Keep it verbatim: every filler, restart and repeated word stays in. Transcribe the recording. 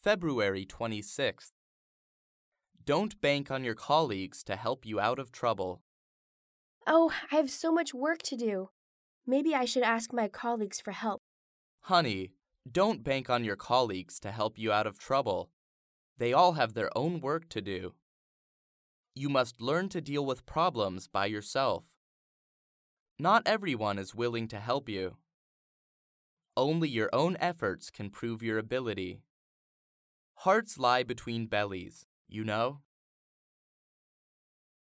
February twenty-sixth. Don't bank on your colleagues to help you out of trouble. Oh, I have so much work to do. Maybe I should ask my colleagues for help. Honey, don't bank on your colleagues to help you out of trouble. They all have their own work to do. You must learn to deal with problems by yourself. Not everyone is willing to help you. Only your own efforts can prove your ability. Hearts lie between bellies, you know?